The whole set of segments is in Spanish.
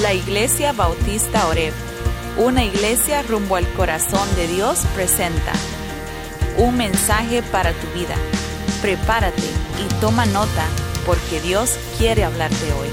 La Iglesia Bautista Oreb, una iglesia rumbo al corazón de Dios, presenta un mensaje para tu vida. Prepárate y toma nota, porque Dios quiere hablarte hoy.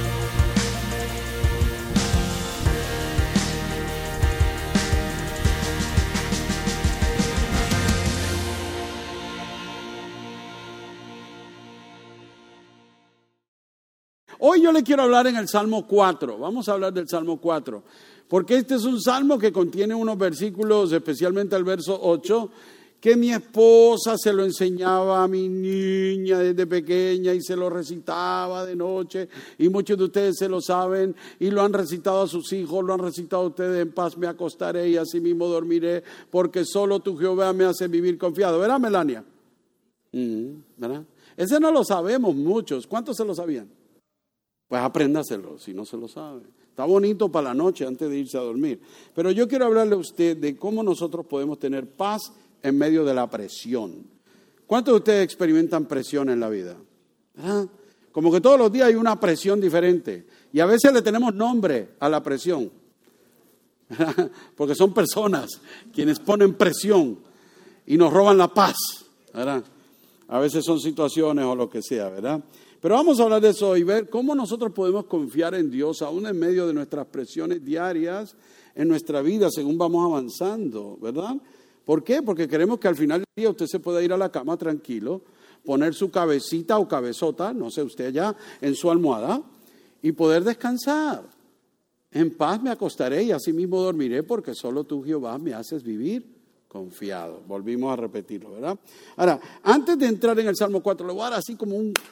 Hoy yo le quiero hablar en el Salmo 4, vamos a hablar del Salmo 4, porque este es un salmo que contiene unos versículos, especialmente el verso 8, que mi esposa se lo enseñaba a mi niña desde pequeña y se lo recitaba de noche, y muchos de ustedes se lo saben y lo han recitado a sus hijos, lo han recitado a ustedes: en paz me acostaré y así mismo dormiré, porque solo tu Jehová me hace vivir confiado. ¿Verdad, Melania? ¿Verdad? Ese no lo sabemos muchos. ¿Cuántos se lo sabían? Pues apréndaselo si no se lo sabe. Está bonito para la noche antes de irse a dormir. Pero yo quiero hablarle a usted de cómo nosotros podemos tener paz en medio de la presión. ¿Cuántos de ustedes experimentan presión en la vida? ¿Verdad? Como que todos los días hay una presión diferente. Y a veces le tenemos nombre a la presión. ¿Verdad? Porque son personas quienes ponen presión y nos roban la paz. ¿Verdad? A veces son situaciones o lo que sea, ¿verdad? Pero vamos a hablar de eso y ver cómo nosotros podemos confiar en Dios aún en medio de nuestras presiones diarias en nuestra vida según vamos avanzando, ¿verdad? ¿Por qué? Porque queremos que al final del día usted se pueda ir a la cama tranquilo, poner su cabecita o cabezota, no sé usted ya, en su almohada y poder descansar. En paz me acostaré y así mismo dormiré, porque solo tú, Jehová, me haces vivir confiado. Volvimos a repetirlo, ¿verdad? Ahora, antes de entrar en el Salmo 4, le voy a dar así como un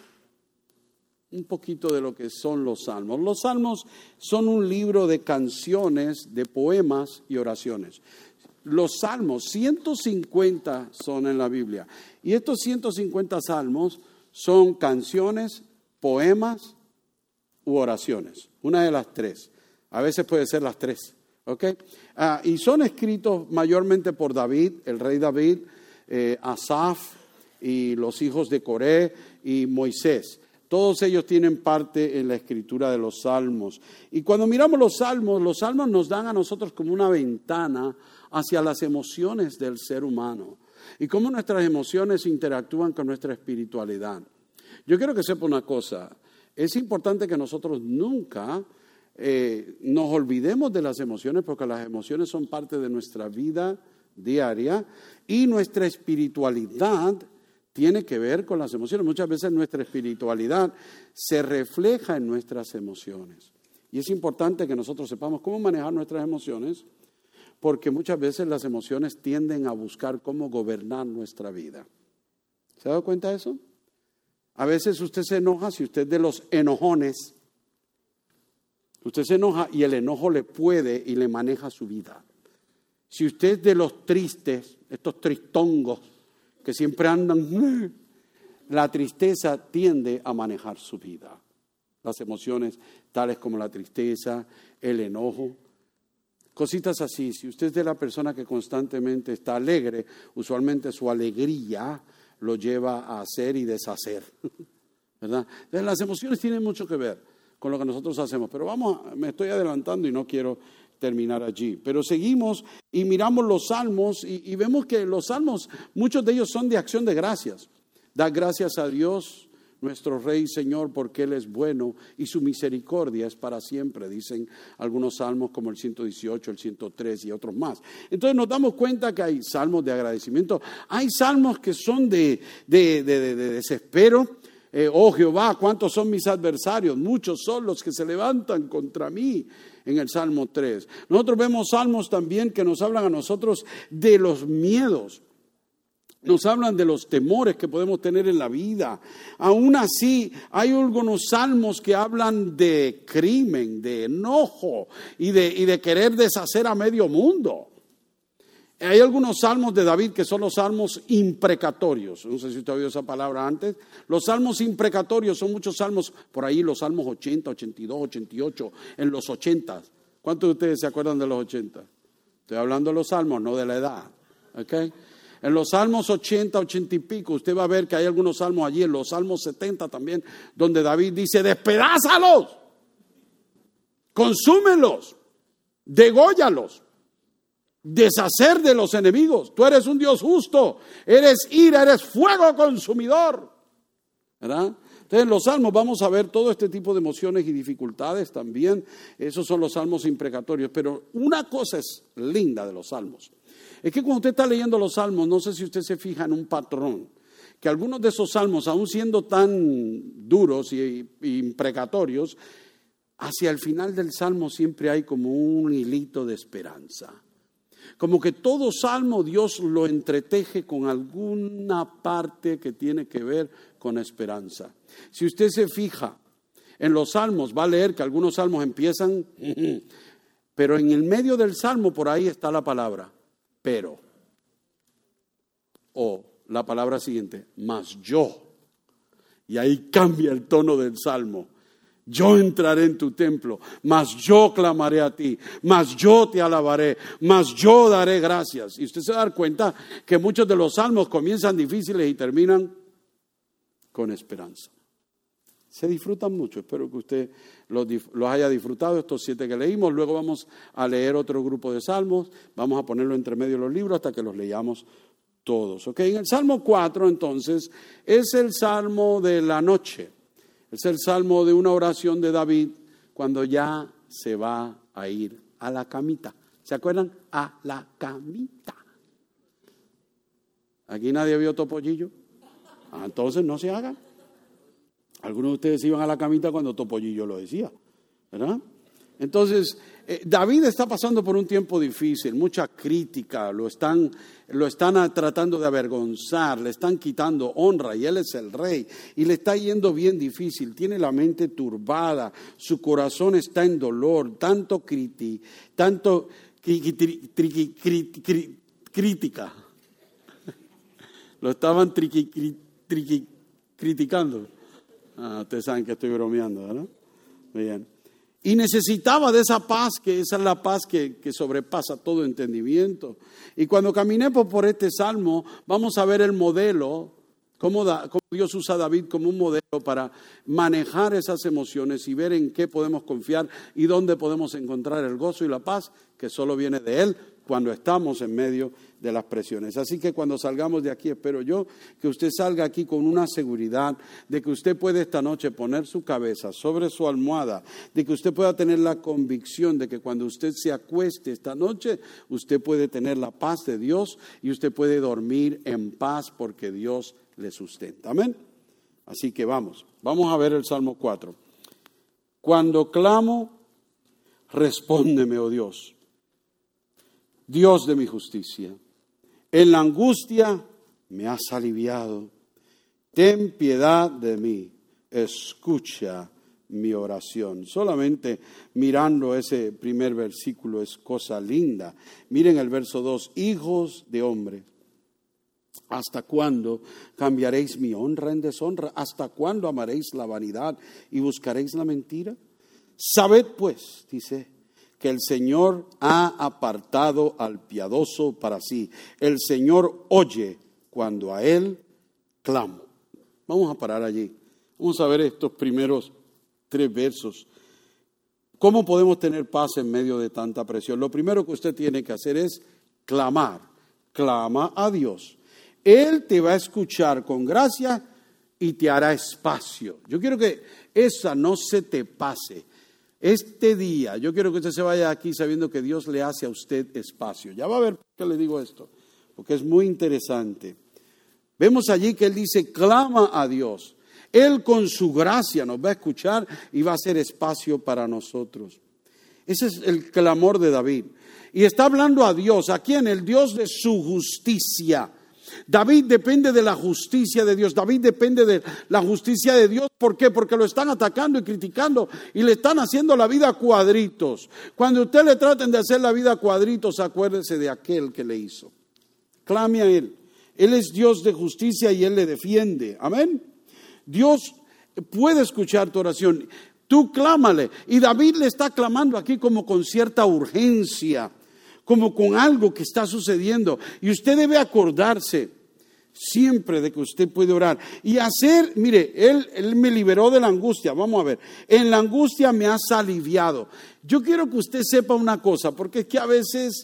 poquito de lo que son los salmos. Los salmos son un libro de canciones, de poemas y oraciones. Los salmos, 150 son en la Biblia. Y estos 150 salmos son canciones, poemas u oraciones. Una de las tres. A veces puede ser las tres. ¿Ok? Y son escritos mayormente por David, el rey David, Asaf y los hijos de Coré y Moisés. Todos ellos tienen parte en la escritura de los salmos. Y cuando miramos los salmos nos dan a nosotros como una ventana hacia las emociones del ser humano y cómo nuestras emociones interactúan con nuestra espiritualidad. Yo quiero que sepa una cosa: es importante que nosotros nunca nos olvidemos de las emociones, porque las emociones son parte de nuestra vida diaria y nuestra espiritualidad tiene que ver con las emociones. Muchas veces nuestra espiritualidad se refleja en nuestras emociones. Y es importante que nosotros sepamos cómo manejar nuestras emociones, porque muchas veces las emociones tienden a buscar cómo gobernar nuestra vida. ¿Se ha dado cuenta de eso? A veces usted se enoja, si usted es de los enojones, usted se enoja y el enojo le puede y le maneja su vida. Si usted es de los tristes, estos tristongos, que siempre andan, la tristeza tiende a manejar su vida. Las emociones tales como la tristeza, el enojo, cositas así. Si usted es de la persona que constantemente está alegre, usualmente su alegría lo lleva a hacer y deshacer, ¿verdad? Entonces, las emociones tienen mucho que ver con lo que nosotros hacemos, pero me estoy adelantando y no quiero terminar allí. Pero seguimos y miramos los salmos y vemos que los salmos, muchos de ellos son de acción de gracias. Da gracias a Dios, nuestro Rey y Señor, porque Él es bueno y su misericordia es para siempre, dicen algunos salmos como el 118, el 103 y otros más. Entonces nos damos cuenta que hay salmos de agradecimiento, hay salmos que son de desespero. Oh Jehová, ¿cuántos son mis adversarios? Muchos son los que se levantan contra mí, en el Salmo 3. Nosotros vemos salmos también que nos hablan a nosotros de los miedos. Nos hablan de los temores que podemos tener en la vida. Aún así, hay algunos salmos que hablan de crimen, de enojo y de querer deshacer a medio mundo. Hay algunos salmos de David que son los salmos imprecatorios. No sé si usted ha oído esa palabra antes. Los salmos imprecatorios son muchos salmos, por ahí los salmos 80, 82, 88, en los 80. ¿Cuántos de ustedes se acuerdan de los 80? Estoy hablando de los salmos, no de la edad. ¿Okay? En los salmos 80, 80 y pico, usted va a ver que hay algunos salmos allí, en los salmos 70 también, donde David dice: ¡despedázalo! consúmelos, degóyalos, deshacer de los enemigos. Tú eres un Dios justo, eres ira, eres fuego consumidor, ¿verdad? Entonces en los salmos vamos a ver todo este tipo de emociones y dificultades también. Esos son los salmos imprecatorios. Pero una cosa es linda de los salmos. Es que cuando usted está leyendo los salmos, no sé si usted se fija en un patrón, que algunos de esos salmos, aun siendo tan duros y imprecatorios, hacia el final del salmo siempre hay como un hilito de esperanza. Como que todo salmo Dios lo entreteje con alguna parte que tiene que ver con esperanza. Si usted se fija en los salmos, va a leer que algunos salmos empiezan, pero en el medio del salmo por ahí está la palabra, pero, o la palabra siguiente, mas yo. Y ahí cambia el tono del salmo. Yo entraré en tu templo, mas yo clamaré a ti, mas yo te alabaré, mas yo daré gracias. Y usted se va a dar cuenta que muchos de los salmos comienzan difíciles y terminan con esperanza. Se disfrutan mucho, espero que usted los haya disfrutado, estos 7 que leímos. Luego vamos a leer otro grupo de salmos, vamos a ponerlo entre medio de los libros hasta que los leamos todos. ¿Okay? En el Salmo 4 entonces es el salmo de la noche. Es el salmo de una oración de David cuando ya se va a ir a la camita. ¿Se acuerdan? A la camita. ¿Aquí nadie vio Topollillo? Entonces no se hagan. Algunos de ustedes iban a la camita cuando Topollillo lo decía, ¿verdad? Entonces, David está pasando por un tiempo difícil, mucha crítica, lo están tratando de avergonzar, le están quitando honra y él es el rey y le está yendo bien difícil, tiene la mente turbada, su corazón está en dolor, crítica. Lo estaban criticando. Ustedes saben que estoy bromeando, ¿verdad? Bien. Y necesitaba de esa paz, que esa es la paz que sobrepasa todo entendimiento. Y cuando caminé por este salmo, vamos a ver el modelo, cómo Dios usa a David como un modelo para manejar esas emociones y ver en qué podemos confiar y dónde podemos encontrar el gozo y la paz que solo viene de Él cuando estamos en medio de las presiones. Así que cuando salgamos de aquí, espero yo que usted salga aquí con una seguridad de que usted puede esta noche poner su cabeza sobre su almohada, de que usted pueda tener la convicción de que cuando usted se acueste esta noche, usted puede tener la paz de Dios y usted puede dormir en paz porque Dios le sustenta. Amén. Así que vamos a ver el Salmo 4. Cuando clamo, respóndeme, oh Dios, Dios de mi justicia. En la angustia me has aliviado. Ten piedad de mí. Escucha mi oración. Solamente mirando ese primer versículo es cosa linda. Miren el verso 2. Hijos de hombre, ¿hasta cuándo cambiaréis mi honra en deshonra? ¿Hasta cuándo amaréis la vanidad y buscaréis la mentira? Sabed pues, dice, que el Señor ha apartado al piadoso para sí. El Señor oye cuando a Él clamo. Vamos a parar allí. Vamos a ver estos primeros 3 versos. ¿Cómo podemos tener paz en medio de tanta presión? Lo primero que usted tiene que hacer es clamar. Clama a Dios. Él te va a escuchar con gracia y te hará espacio. Yo quiero que esa no se te pase. Este día, yo quiero que usted se vaya aquí sabiendo que Dios le hace a usted espacio. Ya va a ver por qué le digo esto, porque es muy interesante. Vemos allí que Él dice, clama a Dios. Él con su gracia nos va a escuchar y va a hacer espacio para nosotros. Ese es el clamor de David. Y está hablando a Dios. ¿A quién? El Dios de su justicia. David depende de la justicia de Dios. David depende de la justicia de Dios. ¿Por qué? Porque lo están atacando y criticando y le están haciendo la vida a cuadritos. Cuando usted le traten de hacer la vida a cuadritos, acuérdese de aquel que le hizo. Clame a Él. Él es Dios de justicia y Él le defiende. Amén. Dios puede escuchar tu oración. Tú clámale. Y David le está clamando aquí como con cierta urgencia, como con algo que está sucediendo. Y usted debe acordarse siempre de que usted puede orar. Y hacer, mire, Él me liberó de la angustia. Vamos a ver, en la angustia me has aliviado. Yo quiero que usted sepa una cosa, porque es que a veces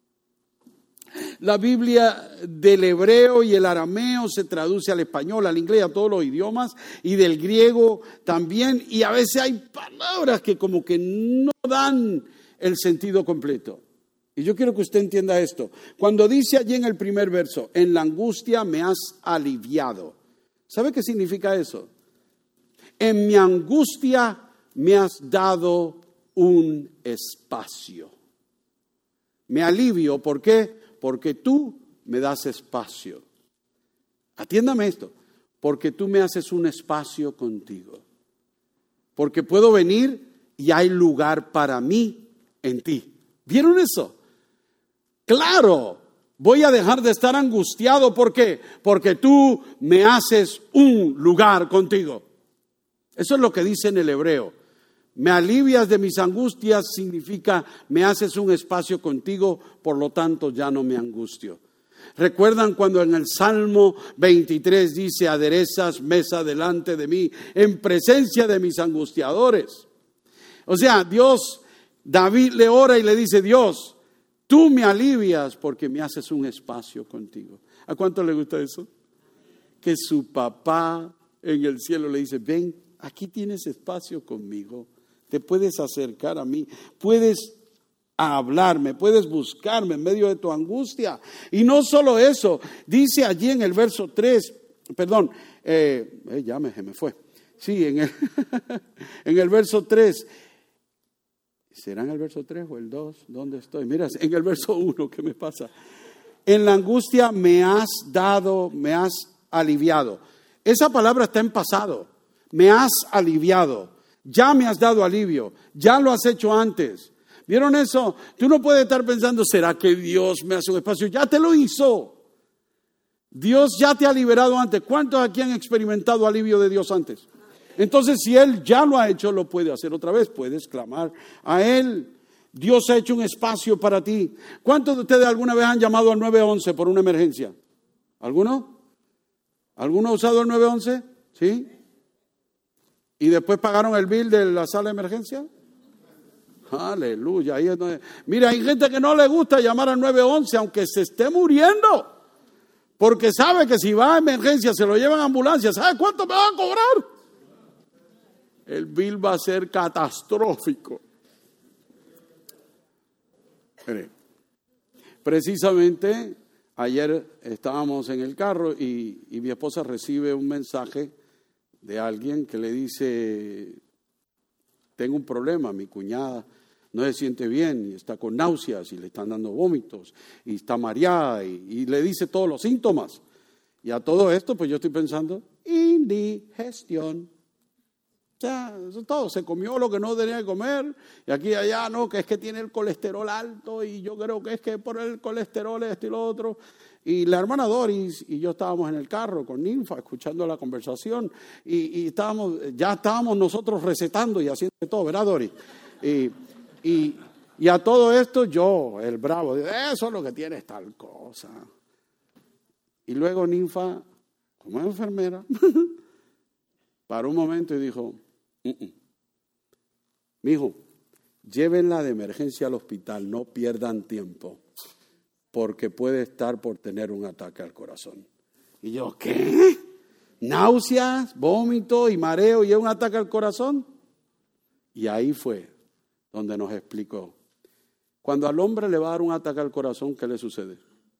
la Biblia del hebreo y el arameo se traduce al español, al inglés, a todos los idiomas, y del griego también, y a veces hay palabras que como que no dan el sentido completo. Y yo quiero que usted entienda esto. Cuando dice allí en el primer verso, en la angustia me has aliviado, ¿sabe qué significa eso? En mi angustia me has dado un espacio. Me alivio, ¿por qué? Porque tú me das espacio. Atiéndame esto, porque tú me haces un espacio contigo. Porque puedo venir y hay lugar para mí en ti. ¿Vieron eso? Claro, voy a dejar de estar angustiado. ¿Por qué? Porque tú me haces un lugar contigo. Eso es lo que dice en el hebreo. Me alivias de mis angustias significa me haces un espacio contigo, por lo tanto ya no me angustio. ¿Recuerdan cuando en el Salmo 23 dice, aderezas mesa delante de mí en presencia de mis angustiadores? O sea, David le ora y le dice, Dios, tú me alivias porque me haces un espacio contigo. ¿A cuánto le gusta eso? Que su papá en el cielo le dice, ven, aquí tienes espacio conmigo. Te puedes acercar a mí, puedes hablarme, puedes buscarme en medio de tu angustia. Y no solo eso, dice allí en el verso 3, perdón, ya se me fue. Sí, en el verso 3. ¿Será en el verso 3 o el 2? ¿Dónde estoy? Mira, en el verso 1, ¿qué me pasa? En la angustia me has dado, me has aliviado. Esa palabra está en pasado. Me has aliviado. Ya me has dado alivio, ya lo has hecho antes. ¿Vieron eso? Tú no puedes estar pensando, ¿será que Dios me hace un espacio? Ya te lo hizo. Dios ya te ha liberado antes. ¿Cuántos aquí han experimentado alivio de Dios antes? Entonces, si Él ya lo ha hecho, lo puede hacer otra vez. Puedes clamar a Él. Dios ha hecho un espacio para ti. ¿Cuántos de ustedes alguna vez han llamado al 911 por una emergencia? ¿Alguno? ¿Alguno ha usado el 911? ¿Sí? ¿Y después pagaron el bill de la sala de emergencia? Aleluya. Mira, hay gente que no le gusta llamar al 911 aunque se esté muriendo. Porque sabe que si va a emergencia se lo llevan a ambulancia. ¿Sabe cuánto me van a cobrar? El bill va a ser catastrófico. Mire, precisamente ayer estábamos en el carro y mi esposa recibe un mensaje de alguien que le dice, tengo un problema, mi cuñada no se siente bien y está con náuseas y le están dando vómitos y está mareada y le dice todos los síntomas. Y a todo esto pues yo estoy pensando, indigestión. O sea, eso todo, se comió lo que no tenía que comer y aquí y allá, no, que es que tiene el colesterol alto y yo creo que es que por el colesterol esto y lo otro. Y la hermana Doris y yo estábamos en el carro con Ninfa escuchando la conversación y ya estábamos nosotros recetando y haciendo todo, ¿verdad, Doris? Y a todo esto yo, el bravo, eso es lo que tiene, es tal cosa. Y luego Ninfa, como enfermera, paró un momento y dijo, mijo, llévenla de emergencia al hospital, no pierdan tiempo, porque puede estar por tener un ataque al corazón. Y yo, ¿qué? ¿Náuseas, vómito y mareo y un ataque al corazón? Y ahí fue donde nos explicó. Cuando al hombre le va a dar un ataque al corazón, ¿qué le sucede?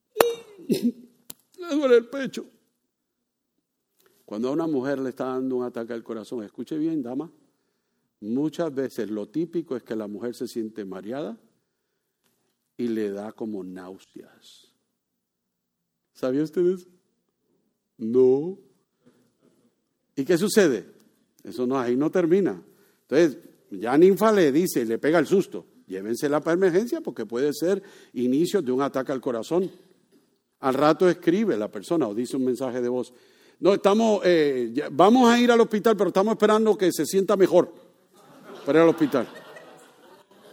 Le duele el pecho. Cuando a una mujer le está dando un ataque al corazón, escuche bien, dama, muchas veces lo típico es que la mujer se siente mareada y le da como náuseas. ¿Sabía usted eso? No. ¿Y qué sucede? Eso no, ahí no termina. Entonces, ya Ninfa le dice, le pega el susto, llévensela para emergencia porque puede ser inicio de un ataque al corazón. Al rato escribe la persona o dice un mensaje de voz. No, vamos a ir al hospital, pero estamos esperando que se sienta mejor para ir al hospital.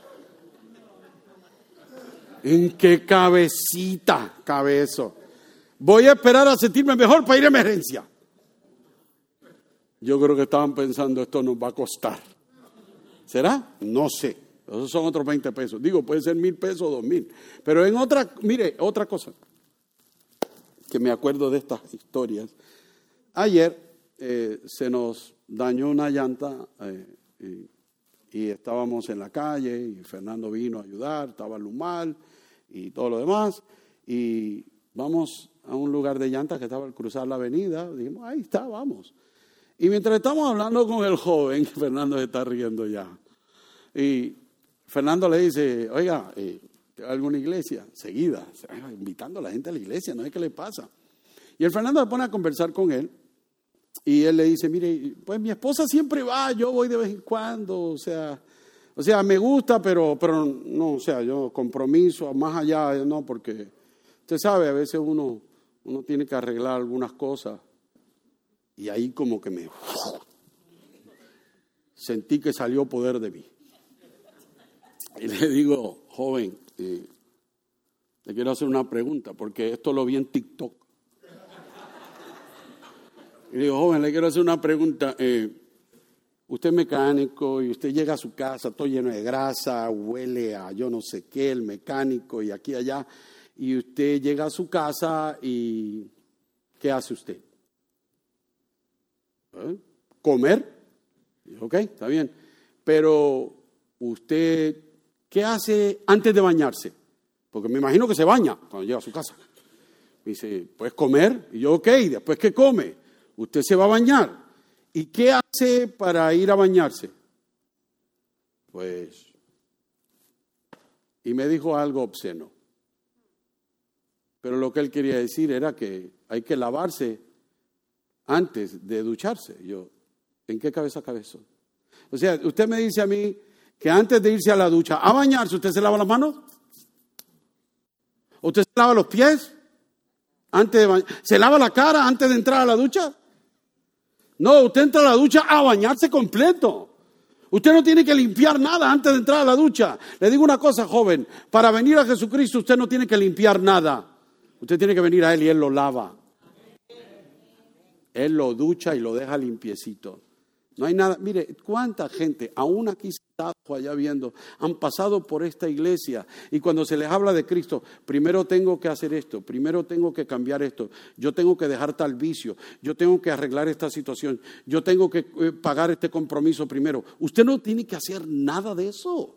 ¿En qué cabecita cabe eso? voy a esperar a sentirme mejor para ir a emergencia. Yo creo que estaban pensando, esto nos va a costar. ¿Será? No sé. Esos son otros 20 pesos. Digo, puede ser 1,000 pesos o 2,000. Pero en otra, mire, otra cosa que me acuerdo de estas historias. Ayer se nos dañó una llanta y estábamos en la calle y Fernando vino a ayudar, estaba Lumal y todo lo demás. Y vamos a un lugar de llantas que estaba al cruzar la avenida. Dijimos, ahí está, vamos. Y mientras estamos hablando con el joven, Fernando se está riendo ya. Y Fernando le dice, oiga, ¿alguna iglesia? Seguida, invitando a la gente a la iglesia, no sé qué le pasa. Y el Fernando se pone a conversar con él y él le dice, mire, pues mi esposa siempre va, yo voy de vez en cuando, o sea me gusta, pero no, o sea, yo compromiso, más allá, no, porque usted sabe, a veces uno tiene que arreglar algunas cosas y ahí como que me sentí que salió poder de mí. Y le digo, joven, le quiero hacer una pregunta, porque esto lo vi en TikTok. Y le digo, joven, le quiero hacer una pregunta. Usted es mecánico y usted llega a su casa todo lleno de grasa, huele a yo no sé qué, el mecánico y aquí y allá. Y usted llega a su casa y ¿qué hace usted? ¿Comer? Ok, está bien. Pero usted... ¿qué hace antes de bañarse? Porque me imagino que se baña cuando llega a su casa. Me dice, pues comer. Y yo, ok, después que come, usted se va a bañar. ¿Y qué hace para ir a bañarse? Pues, y me dijo algo obsceno. Pero lo que él quería decir era que hay que lavarse antes de ducharse. Yo, ¿en qué cabeza cabe eso? O sea, usted me dice a mí que antes de irse a la ducha a bañarse, ¿usted se lava las manos? ¿Usted se lava los pies? Antes de ¿se lava la cara antes de entrar a la ducha? No, usted entra a la ducha a bañarse completo. Usted no tiene que limpiar nada antes de entrar a la ducha. Le digo una cosa, joven, para venir a Jesucristo usted no tiene que limpiar nada. Usted tiene que venir a Él y Él lo lava. Él lo ducha y lo deja limpiecito. No hay nada, mire, cuánta gente, aún aquí sentado allá viendo, han pasado por esta iglesia y cuando se les habla de Cristo, primero tengo que hacer esto, primero tengo que cambiar esto, yo tengo que dejar tal vicio, yo tengo que arreglar esta situación, yo tengo que pagar este compromiso primero. Usted no tiene que hacer nada de eso.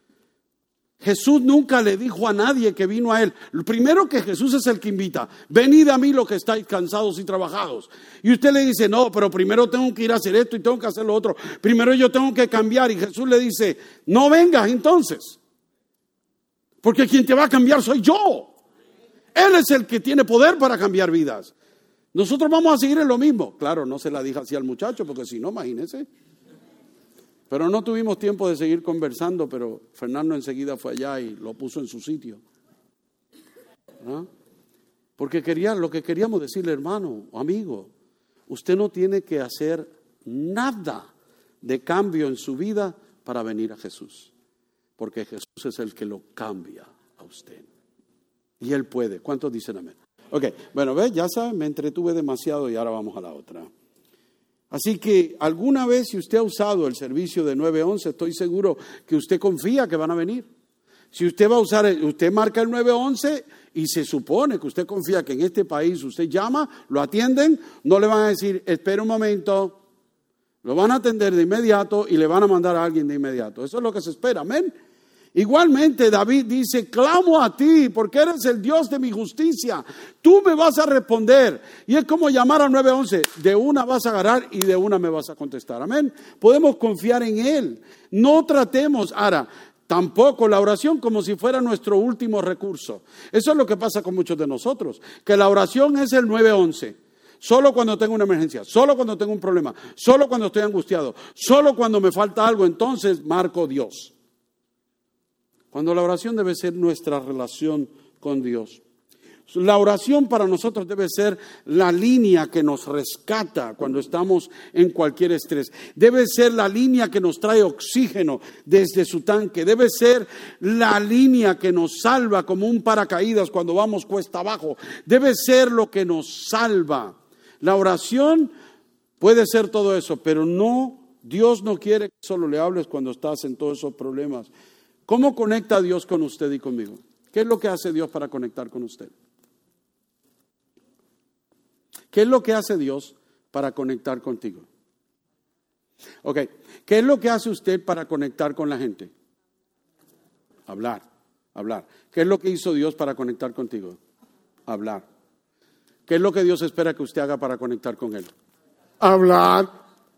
Jesús nunca le dijo a nadie que vino a Él. Lo primero que Jesús es el que invita. Venid a mí los que estáis cansados y trabajados. Y usted le dice, no, pero primero tengo que ir a hacer esto y tengo que hacer lo otro. Primero yo tengo que cambiar. Y Jesús le dice, no vengas entonces. Porque quien te va a cambiar soy yo. Él es el que tiene poder para cambiar vidas. Nosotros vamos a seguir en lo mismo. Claro, no se la dije así al muchacho, porque si no, imagínense. Pero no tuvimos tiempo de seguir conversando, pero Fernando enseguida fue allá y lo puso en su sitio. ¿Ah? Porque lo que queríamos decirle, hermano, amigo, usted no tiene que hacer nada de cambio en su vida para venir a Jesús. Porque Jesús es el que lo cambia a usted. Y Él puede. ¿Cuántos dicen amén? Ok, bueno, ¿ves? Ya saben, me entretuve demasiado y ahora vamos a la otra. Así que alguna vez si usted ha usado el servicio de 911, estoy seguro que usted confía que van a venir. Si usted va a usar, usted marca el 911 y se supone que usted confía que en este país usted llama, lo atienden, no le van a decir, espera un momento, lo van a atender de inmediato y le van a mandar a alguien de inmediato. Eso es lo que se espera, amén. Igualmente David dice, clamo a ti porque eres el Dios de mi justicia, tú me vas a responder. Y es como llamar al 911, de una vas a agarrar y de una me vas a contestar, amén. Podemos confiar en Él, no tratemos ahora tampoco la oración como si fuera nuestro último recurso. Eso es lo que pasa con muchos de nosotros, que la oración es el 911. Solo cuando tengo una emergencia, solo cuando tengo un problema, solo cuando estoy angustiado, solo cuando me falta algo, entonces marco Dios. Cuando la oración debe ser nuestra relación con Dios. La oración para nosotros debe ser la línea que nos rescata cuando estamos en cualquier estrés. Debe ser la línea que nos trae oxígeno desde su tanque. Debe ser la línea que nos salva como un paracaídas cuando vamos cuesta abajo. Debe ser lo que nos salva. La oración puede ser todo eso, pero no, Dios no quiere que solo le hables cuando estás en todos esos problemas. ¿Cómo conecta Dios con usted y conmigo? ¿Qué es lo que hace Dios para conectar con usted? ¿Qué es lo que hace Dios para conectar contigo? Ok, ¿qué es lo que hace usted para conectar con la gente? Hablar. ¿Qué es lo que hizo Dios para conectar contigo? Hablar. ¿Qué es lo que Dios espera que usted haga para conectar con Él? Hablarle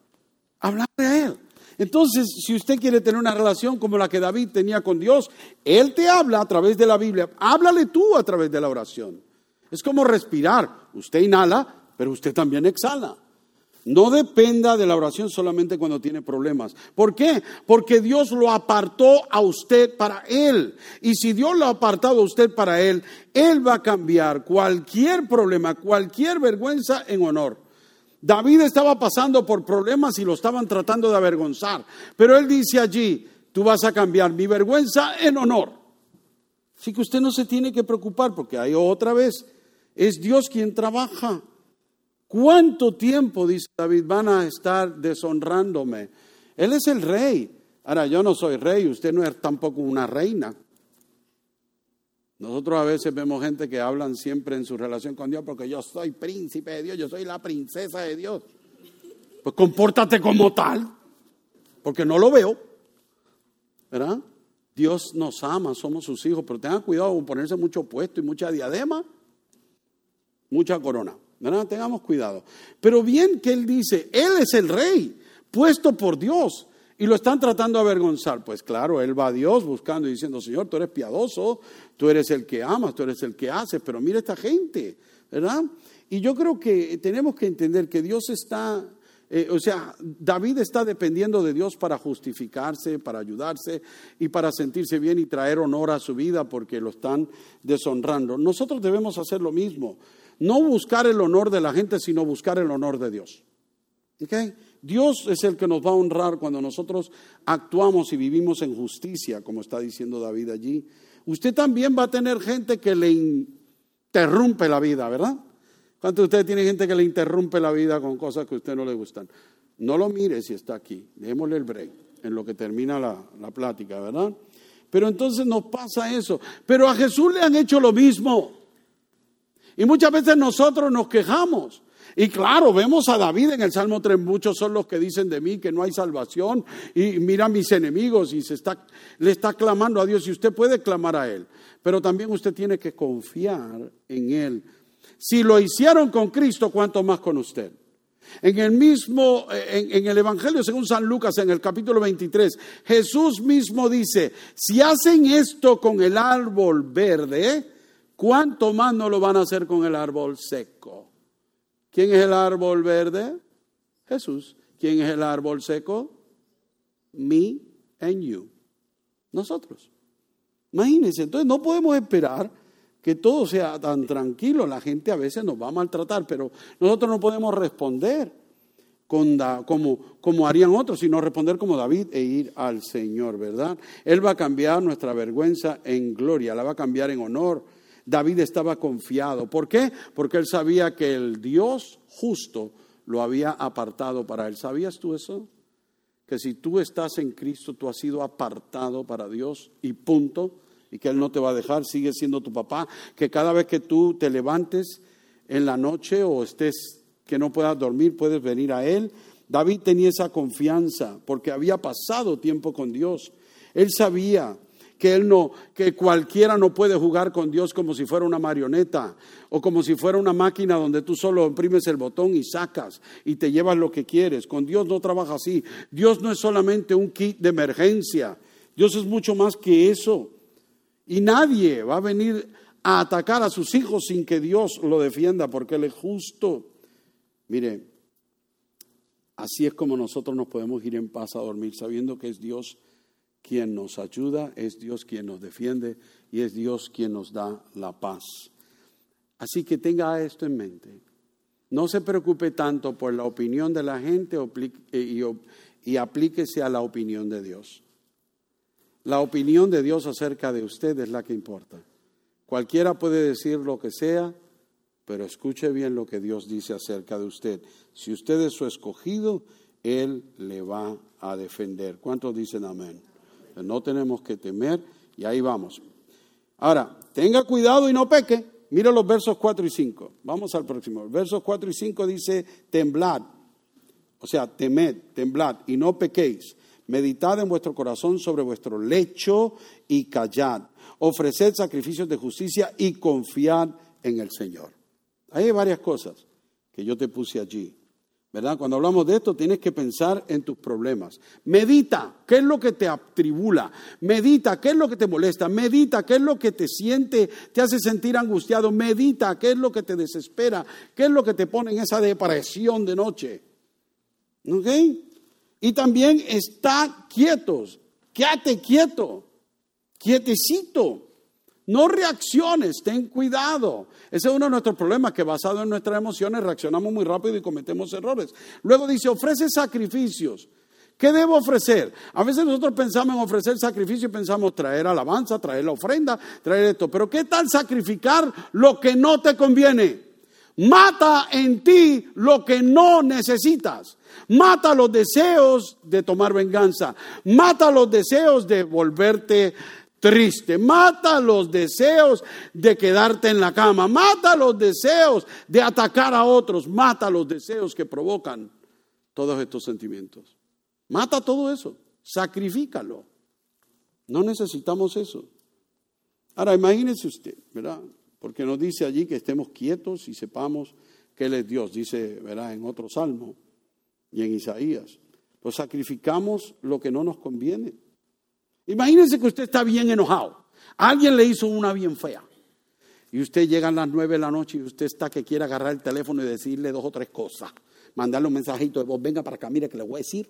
a Él. Entonces, si usted quiere tener una relación como la que David tenía con Dios, Él te habla a través de la Biblia. Háblale tú a través de la oración. Es como respirar. Usted inhala, pero usted también exhala. No dependa de la oración solamente cuando tiene problemas. ¿Por qué? Porque Dios lo apartó a usted para Él. Y si Dios lo ha apartado a usted para Él, Él va a cambiar cualquier problema, cualquier vergüenza en honor. David estaba pasando por problemas y lo estaban tratando de avergonzar. Pero él dice allí, tú vas a cambiar mi vergüenza en honor. Así que usted no se tiene que preocupar porque ahí otra vez es Dios quien trabaja. ¿Cuánto tiempo, dice David, van a estar deshonrándome? Él es el rey. Ahora, yo no soy rey, usted no es tampoco una reina. Nosotros a veces vemos gente que hablan siempre en su relación con Dios porque yo soy príncipe de Dios, yo soy la princesa de Dios. Pues compórtate como tal, porque no lo veo, ¿verdad? Dios nos ama, somos sus hijos, pero tengan cuidado con ponerse mucho puesto y mucha diadema, mucha corona, ¿verdad? Tengamos cuidado. Pero bien que él dice, él es el rey, puesto por Dios. Y lo están tratando de avergonzar. Pues claro, él va a Dios buscando y diciendo, Señor, tú eres piadoso, tú eres el que amas, tú eres el que haces, pero mira esta gente, ¿verdad? Y yo creo que tenemos que entender que Dios está, David está dependiendo de Dios para justificarse, para ayudarse y para sentirse bien y traer honor a su vida porque lo están deshonrando. Nosotros debemos hacer lo mismo, no buscar el honor de la gente, sino buscar el honor de Dios. ¿Okay? Dios es el que nos va a honrar cuando nosotros actuamos y vivimos en justicia, como está diciendo David allí. Usted también va a tener gente que le interrumpe la vida, ¿verdad? ¿Cuántos de ustedes tienen gente que le interrumpe la vida con cosas que a usted no le gustan? No lo mire si está aquí, démosle el break en lo que termina la plática, ¿verdad? Pero entonces nos pasa eso. Pero a Jesús le han hecho lo mismo. Y muchas veces nosotros nos quejamos. Y claro, vemos a David en el Salmo 3, muchos son los que dicen de mí que no hay salvación y mira a mis enemigos y le está clamando a Dios y usted puede clamar a Él, pero también usted tiene que confiar en Él. Si lo hicieron con Cristo, ¿cuánto más con usted? En el Evangelio según San Lucas, en el capítulo 23, Jesús mismo dice, si hacen esto con el árbol verde, ¿cuánto más no lo van a hacer con el árbol seco? ¿Quién es el árbol verde? Jesús. ¿Quién es el árbol seco? Me and you. Nosotros. Imagínense, entonces no podemos esperar que todo sea tan tranquilo. La gente a veces nos va a maltratar, pero nosotros no podemos responder como harían otros, sino responder como David e ir al Señor, ¿verdad? Él va a cambiar nuestra vergüenza en gloria, la va a cambiar en honor. David estaba confiado. ¿Por qué? Porque él sabía que el Dios justo lo había apartado para él. ¿Sabías tú eso? Que si tú estás en Cristo, tú has sido apartado para Dios y punto. Y que Él no te va a dejar, sigue siendo tu papá. Que cada vez que tú te levantes en la noche o estés que no puedas dormir, puedes venir a Él. David tenía esa confianza porque había pasado tiempo con Dios. Él sabía que cualquiera no puede jugar con Dios como si fuera una marioneta o como si fuera una máquina donde tú solo imprimes el botón y sacas y te llevas lo que quieres. Con Dios no trabaja así. Dios no es solamente un kit de emergencia. Dios es mucho más que eso. Y nadie va a venir a atacar a sus hijos sin que Dios lo defienda porque Él es justo. Mire, así es como nosotros nos podemos ir en paz a dormir sabiendo que es Dios quien nos ayuda, es Dios quien nos defiende y es Dios quien nos da la paz. Así que tenga esto en mente. No se preocupe tanto por la opinión de la gente y aplíquese a la opinión de Dios. La opinión de Dios acerca de usted es la que importa. Cualquiera puede decir lo que sea, pero escuche bien lo que Dios dice acerca de usted. Si usted es su escogido, Él le va a defender. ¿Cuántos dicen amén? No tenemos que temer y ahí vamos. Ahora, tenga cuidado y no peque. Mira los versos 4 y 5. Vamos al próximo. Versos 4 y 5 dice, temblad. O sea, temed, temblad y no pequéis. Meditad en vuestro corazón sobre vuestro lecho y callad. Ofreced sacrificios de justicia y confiad en el Señor. Hay varias cosas que yo te puse allí, ¿verdad? Cuando hablamos de esto tienes que pensar en tus problemas. Medita, ¿qué es lo que te atribula? Medita, ¿qué es lo que te molesta? Medita, ¿qué es lo que te hace sentir angustiado? Medita, ¿qué es lo que te desespera? ¿Qué es lo que te pone en esa depresión de noche? ¿Ok? Y también está quietos, quédate quieto, quietecito. No reacciones, ten cuidado. Ese es uno de nuestros problemas, que basado en nuestras emociones reaccionamos muy rápido y cometemos errores. Luego dice, ofrece sacrificios. ¿Qué debo ofrecer? A veces nosotros pensamos en ofrecer sacrificio y pensamos traer alabanza, traer la ofrenda, traer esto. Pero ¿qué tal sacrificar lo que no te conviene? Mata en ti lo que no necesitas. Mata los deseos de tomar venganza. Mata los deseos de volverte triste. Mata los deseos de quedarte en la cama. Mata los deseos de atacar a otros. Mata los deseos que provocan todos estos sentimientos. Mata todo eso. Sacrifícalo. No necesitamos eso. Ahora imagínese usted, ¿verdad? Porque nos dice allí que estemos quietos y sepamos que Él es Dios. Dice, ¿verdad?, en otro salmo y en Isaías. Pues sacrificamos lo que no nos conviene. Imagínense que usted está bien enojado. Alguien le hizo una bien fea. Y usted llega a las 9 de la noche y usted está que quiere agarrar el teléfono y decirle 2 o 3 cosas. Mandarle un mensajito de voz, venga para acá, mire que le voy a decir.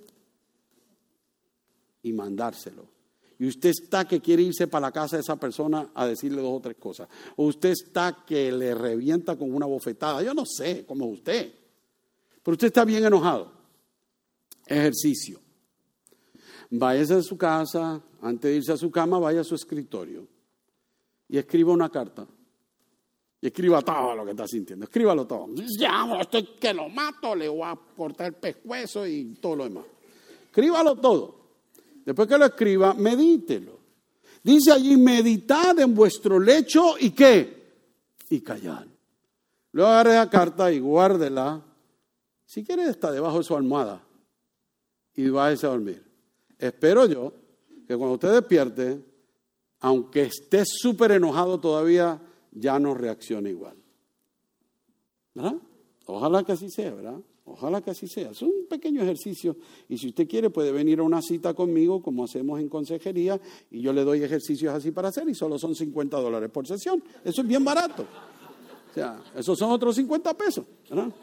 Y mandárselo. Y usted está que quiere irse para la casa de esa persona a decirle 2 o 3 cosas. O usted está que le revienta con una bofetada. Yo no sé cómo es usted. Pero usted está bien enojado. Ejercicio. Váyase a su casa, antes de irse a su cama, vaya a su escritorio. Y escriba una carta. Y escriba todo lo que está sintiendo. Escríbalo todo. Ya, estoy que lo mato, le voy a cortar el pescuezo y todo lo demás. Escríbalo todo. Después que lo escriba, medítelo. Dice allí, meditad en vuestro lecho y ¿qué? Y callad. Luego agarre la carta y guárdela. Si quiere, está debajo de su almohada. Y váyase a dormir. Espero yo que cuando usted despierte, aunque esté súper enojado todavía, ya no reaccione igual. ¿Verdad? Ojalá que así sea, ¿verdad? Ojalá que así sea. Es un pequeño ejercicio y si usted quiere puede venir a una cita conmigo como hacemos en consejería y yo le doy ejercicios así para hacer y solo son $50 por sesión. Eso es bien barato. O sea, esos son otros 50 pesos, ¿verdad?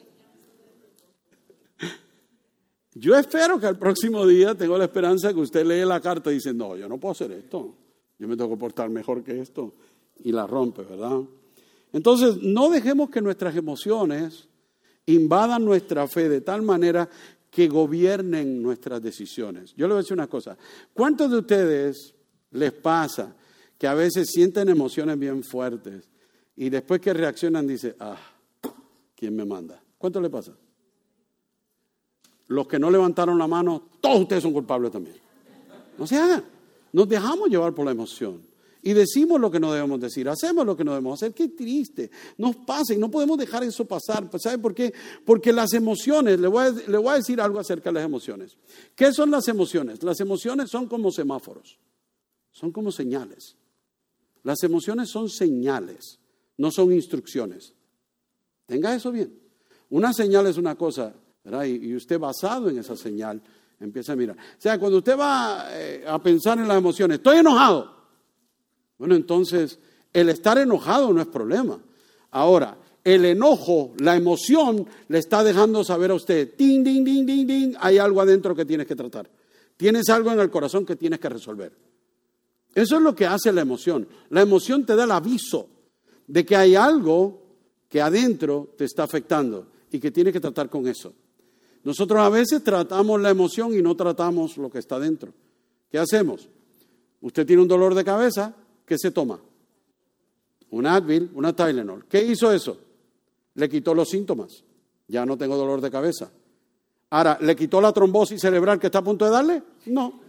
Yo espero que al próximo día, tengo la esperanza que usted lee la carta y dice, no, yo no puedo hacer esto. Yo me tengo que portar mejor que esto. Y la rompe, ¿verdad? Entonces, no dejemos que nuestras emociones invadan nuestra fe de tal manera que gobiernen nuestras decisiones. Yo le voy a decir una cosa. ¿Cuántos de ustedes les pasa que a veces sienten emociones bien fuertes y después que reaccionan dicen, ¿quién me manda? ¿Cuánto le pasa? Los que no levantaron la mano, todos ustedes son culpables también. No se hagan. Nos dejamos llevar por la emoción. Y decimos lo que no debemos decir, hacemos lo que no debemos hacer. Qué triste. Nos pasa y no podemos dejar eso pasar. ¿Sabe por qué? Porque las emociones, le voy a decir algo acerca de las emociones. ¿Qué son las emociones? Las emociones son como semáforos. Son como señales. Las emociones son señales, no son instrucciones. Tenga eso bien. Una señal es una cosa, ¿verdad? Y usted basado en esa señal empieza a mirar. O sea, cuando usted va a pensar en las emociones, estoy enojado. Bueno, entonces, el estar enojado no es problema. Ahora, el enojo, la emoción, le está dejando saber a usted, ding, ding, ding, ding, ding, hay algo adentro que tienes que tratar. Tienes algo en el corazón que tienes que resolver. Eso es lo que hace la emoción. La emoción te da el aviso de que hay algo que adentro te está afectando y que tienes que tratar con eso. Nosotros a veces tratamos la emoción y no tratamos lo que está dentro. ¿Qué hacemos? Usted tiene un dolor de cabeza, ¿qué se toma? Un Advil, una Tylenol. ¿Qué hizo eso? Le quitó los síntomas. Ya no tengo dolor de cabeza. Ahora, ¿le quitó la trombosis cerebral que está a punto de darle? No.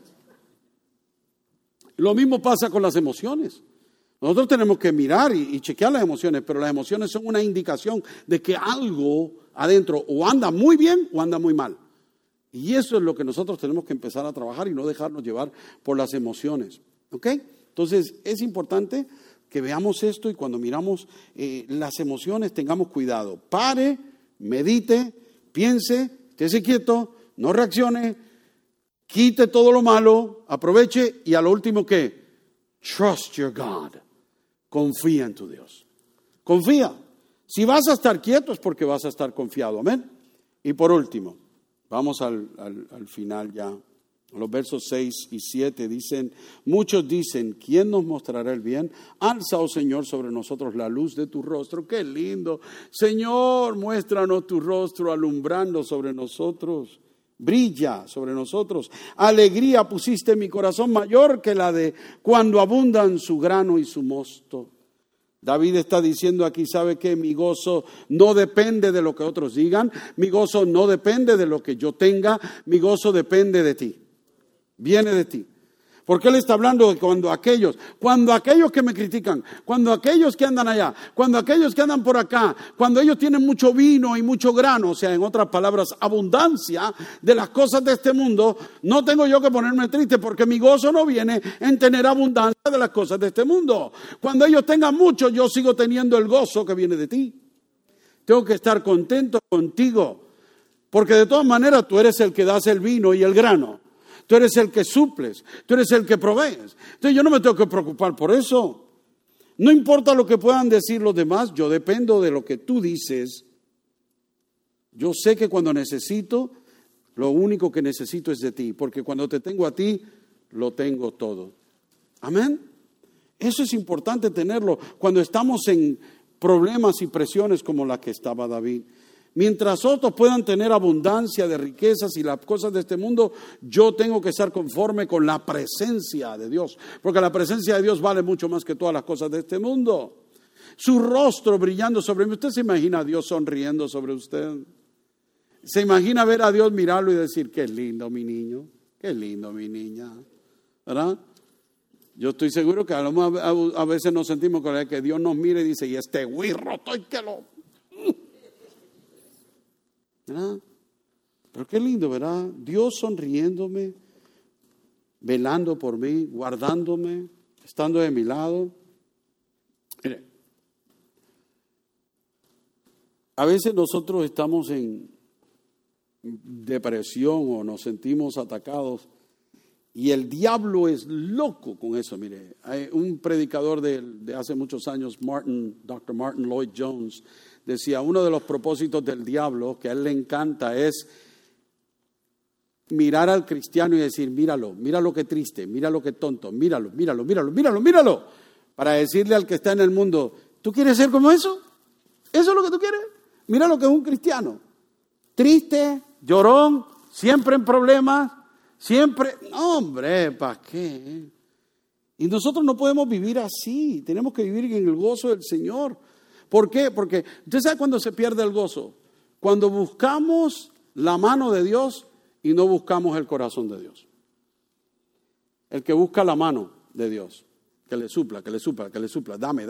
Lo mismo pasa con las emociones. Nosotros tenemos que mirar y chequear las emociones, pero las emociones son una indicación de que algo adentro o anda muy bien o anda muy mal. Y eso es lo que nosotros tenemos que empezar a trabajar y no dejarnos llevar por las emociones. ¿Ok? Entonces, es importante que veamos esto y cuando miramos las emociones tengamos cuidado. Pare, medite, piense, estése quieto, no reaccione, quite todo lo malo, aproveche y a lo último, ¿qué? Trust your God. Confía en tu Dios. Confía. Si vas a estar quieto es porque vas a estar confiado. Amén. Y por último, vamos al final ya. Los versos 6 y 7 dicen, muchos dicen, ¿quién nos mostrará el bien? Alza, oh Señor, sobre nosotros la luz de tu rostro. ¡Qué lindo! Señor, muéstranos tu rostro alumbrando sobre nosotros. Brilla sobre nosotros. Alegría pusiste en mi corazón mayor que la de cuando abundan su grano y su mosto. David está diciendo aquí, ¿sabe qué? Mi gozo no depende de lo que otros digan. Mi gozo no depende de lo que yo tenga. Mi gozo depende de ti. Viene de ti. Porque Él está hablando de cuando aquellos que me critican, cuando aquellos que andan allá, cuando aquellos que andan por acá, cuando ellos tienen mucho vino y mucho grano, o sea, en otras palabras, abundancia de las cosas de este mundo, no tengo yo que ponerme triste porque mi gozo no viene en tener abundancia de las cosas de este mundo. Cuando ellos tengan mucho, yo sigo teniendo el gozo que viene de ti. Tengo que estar contento contigo, porque de todas maneras tú eres el que das el vino y el grano. Tú eres el que suples, tú eres el que provees. Entonces yo no me tengo que preocupar por eso. No importa lo que puedan decir los demás, yo dependo de lo que tú dices. Yo sé que cuando necesito, lo único que necesito es de ti, porque cuando te tengo a ti, lo tengo todo. Amén. Eso es importante tenerlo cuando estamos en problemas y presiones como la que estaba David. Mientras otros puedan tener abundancia de riquezas y las cosas de este mundo, yo tengo que estar conforme con la presencia de Dios, porque la presencia de Dios vale mucho más que todas las cosas de este mundo. Su rostro brillando sobre mí. ¿Usted se imagina a Dios sonriendo sobre usted? ¿Se imagina ver a Dios mirarlo y decir, qué lindo mi niño, qué lindo mi niña? ¿Verdad? Yo estoy seguro que a veces nos sentimos que Dios nos mire y dice, y este güirro estoy que lo... ¿verdad? Pero qué lindo, ¿verdad? Dios sonriéndome, velando por mí, guardándome, estando de mi lado. Mire, a veces nosotros estamos en depresión o nos sentimos atacados y el diablo es loco con eso. Mire, hay un predicador de hace muchos años, Dr. Martin Lloyd Jones, decía, uno de los propósitos del diablo que a él le encanta es mirar al cristiano y decir, míralo que triste, míralo que tonto, míralo. Para decirle al que está en el mundo, ¿tú quieres ser como eso? ¿Eso es lo que tú quieres? Mira lo que es un cristiano. Triste, llorón, siempre en problemas, siempre... No, hombre, ¿para qué? Y nosotros no podemos vivir así, tenemos que vivir en el gozo del Señor. ¿Por qué? Porque usted sabe cuándo se pierde el gozo. Cuando buscamos la mano de Dios y no buscamos el corazón de Dios. El que busca la mano de Dios, que le supla, dame.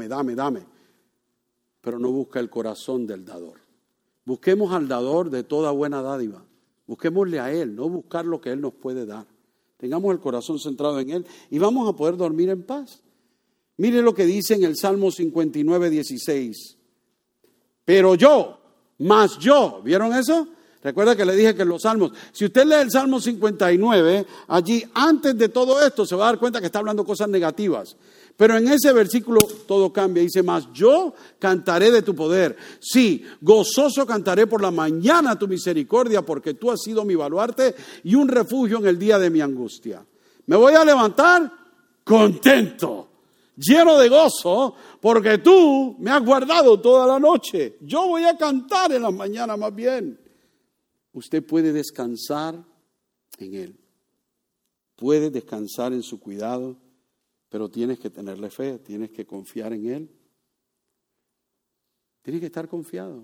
Pero no busca el corazón del dador. Busquemos al dador de toda buena dádiva. Busquémosle a Él, no buscar lo que Él nos puede dar. Tengamos el corazón centrado en Él y vamos a poder dormir en paz. Mire lo que dice en el Salmo 59, 16. Pero yo, más yo, ¿vieron eso? Recuerda que le dije que en los salmos, si usted lee el Salmo 59, allí antes de todo esto se va a dar cuenta que está hablando cosas negativas. Pero en ese versículo todo cambia. Dice, más yo cantaré de tu poder. Sí, gozoso cantaré por la mañana tu misericordia, porque tú has sido mi baluarte y un refugio en el día de mi angustia. Me voy a levantar contento. lleno de gozo, porque tú me has guardado toda la noche. Yo voy a cantar en las mañanas más bien. Usted puede descansar en Él. Puede descansar en su cuidado, pero tienes que tenerle fe, tienes que confiar en Él. Tienes que estar confiado.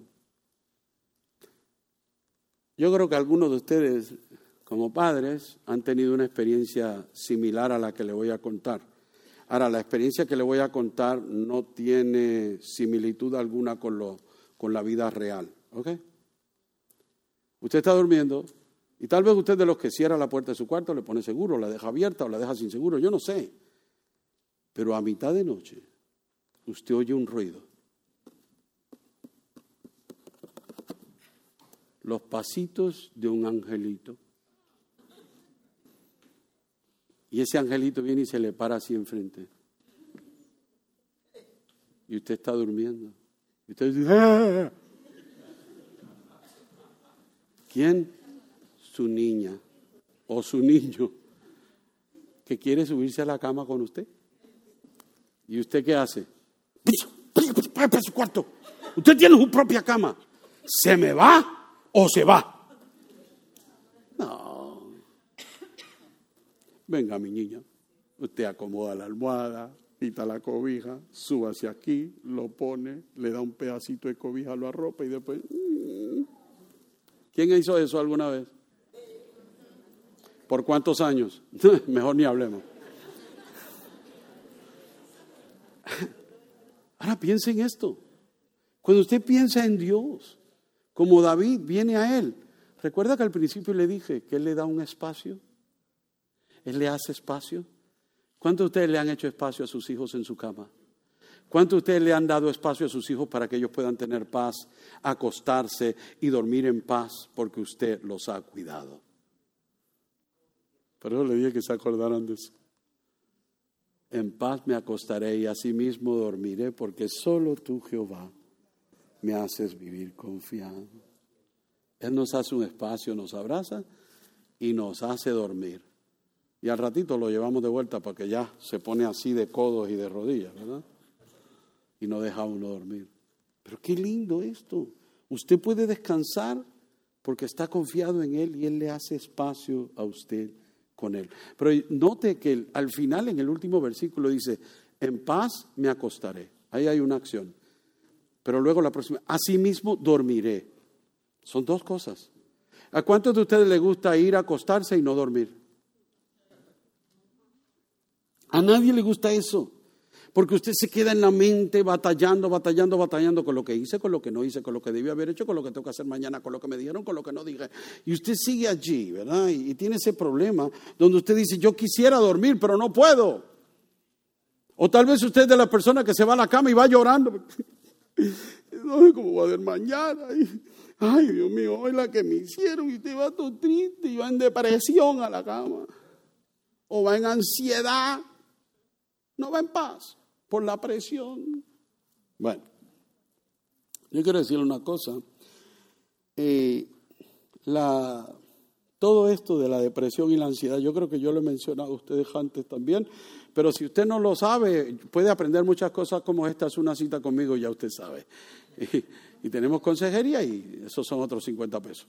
Yo creo que algunos de ustedes, como padres, han tenido una experiencia similar a la que le voy a contar. Ahora, la experiencia que le voy a contar no tiene similitud alguna con la vida real, ¿ok? Usted está durmiendo y tal vez usted es de los que cierra la puerta de su cuarto, le pone seguro, la deja abierta o la deja sin seguro, yo no sé. Pero a mitad de noche usted oye un ruido. Los pasitos de un angelito. Y ese angelito viene y se le para así enfrente. Y usted está durmiendo. Y usted dice, ¡ah! ¿Quién? Su niña o su niño que quiere subirse a la cama con usted. ¿Y usted qué hace? Vaya para su cuarto. Usted tiene su propia cama. ¿Se me va o se va? No. Venga, mi niña. Usted acomoda la almohada, quita la cobija, sube hacia aquí, lo pone, le da un pedacito de cobija, lo arropa y después... ¿Quién hizo eso alguna vez? ¿Por cuántos años? Mejor ni hablemos. Ahora piense en esto. Cuando usted piensa en Dios, como David viene a Él, recuerda que al principio le dije que Él le da un espacio. Él le hace espacio. ¿Cuántos de ustedes le han hecho espacio a sus hijos en su cama? ¿Cuántos de ustedes le han dado espacio a sus hijos para que ellos puedan tener paz, acostarse y dormir en paz porque usted los ha cuidado? Por eso le dije que se acordaran de eso. En paz me acostaré y asimismo dormiré, porque solo tú, Jehová, me haces vivir confiado. Él nos hace un espacio, nos abraza y nos hace dormir. Y al ratito lo llevamos de vuelta porque ya se pone así de codos y de rodillas, ¿verdad? Y no deja a uno dormir. Pero qué lindo esto. Usted puede descansar porque está confiado en Él y Él le hace espacio a usted con Él. Pero note que al final, en el último versículo dice, en paz me acostaré. Ahí hay una acción. Pero luego la próxima, asimismo dormiré. Son dos cosas. ¿A cuántos de ustedes les gusta ir a acostarse y no dormir? A nadie le gusta eso. Porque usted se queda en la mente batallando con lo que hice, con lo que no hice, con lo que debí haber hecho, con lo que tengo que hacer mañana, con lo que me dijeron, con lo que no dije. Y usted sigue allí, ¿verdad? Y tiene ese problema donde usted dice, yo quisiera dormir, pero no puedo. O tal vez usted es de las personas que se va a la cama y va llorando. No sé cómo va a ser mañana. Ay, Dios mío, hoy la que me hicieron y usted va todo triste y va en depresión a la cama. O va en ansiedad. No va en paz. Por la presión. Bueno, yo quiero decirle una cosa. Todo esto de la depresión y la ansiedad, yo creo que yo lo he mencionado a ustedes antes también, pero si usted no lo sabe, puede aprender muchas cosas como esta, es una cita conmigo, ya usted sabe. Y tenemos consejería y esos son otros 50 pesos.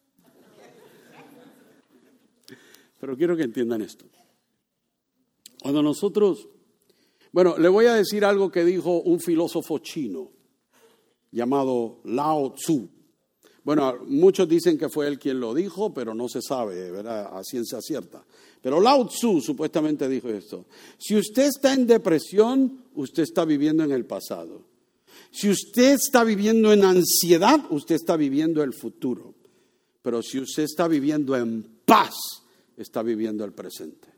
Pero quiero que entiendan esto. Cuando nosotros... Bueno, le voy a decir algo que dijo un filósofo chino llamado Lao Tzu. Bueno, muchos dicen que fue él quien lo dijo, pero no se sabe, ¿verdad? A ciencia cierta. Pero Lao Tzu supuestamente dijo esto. Si usted está en depresión, usted está viviendo en el pasado. Si usted está viviendo en ansiedad, usted está viviendo el futuro. Pero si usted está viviendo en paz, está viviendo el presente.